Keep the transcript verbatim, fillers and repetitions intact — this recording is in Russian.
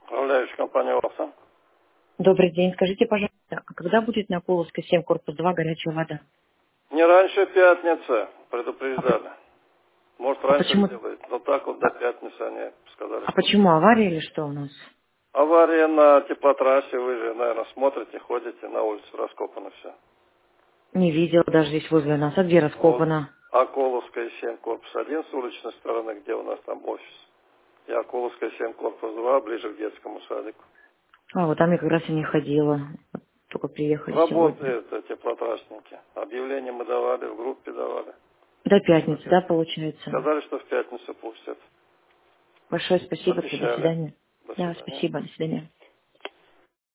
Управляющая компания «Волса». Добрый день. Скажите, пожалуйста, а когда будет на Полоцкой семь, корпус два, горячая вода? Не раньше пятницы А, по- предупреждали. Может, а раньше почему? сделают. Но так вот до пятницы они сказали, А что будет. почему авария или что у нас? Авария на теплотрассе. Вы же, наверное, смотрите, ходите, на улице раскопано все. Не видела даже здесь возле нас. А где Вот раскопано? Акуловская семь, корпус один с уличной стороны, где у нас там офис. И Акуловская семь, корпус два, ближе к детскому садику. А, вот там я как раз и не ходила. Вот только приехали сегодня. Работают э, теплотрасники. Объявление мы давали, в группе давали. До пятницы, Хотят. да, получается? Сказали, что в пятницу пустят. Большое спасибо. До Обещали. свидания. До Да, свидания. спасибо. До свидания.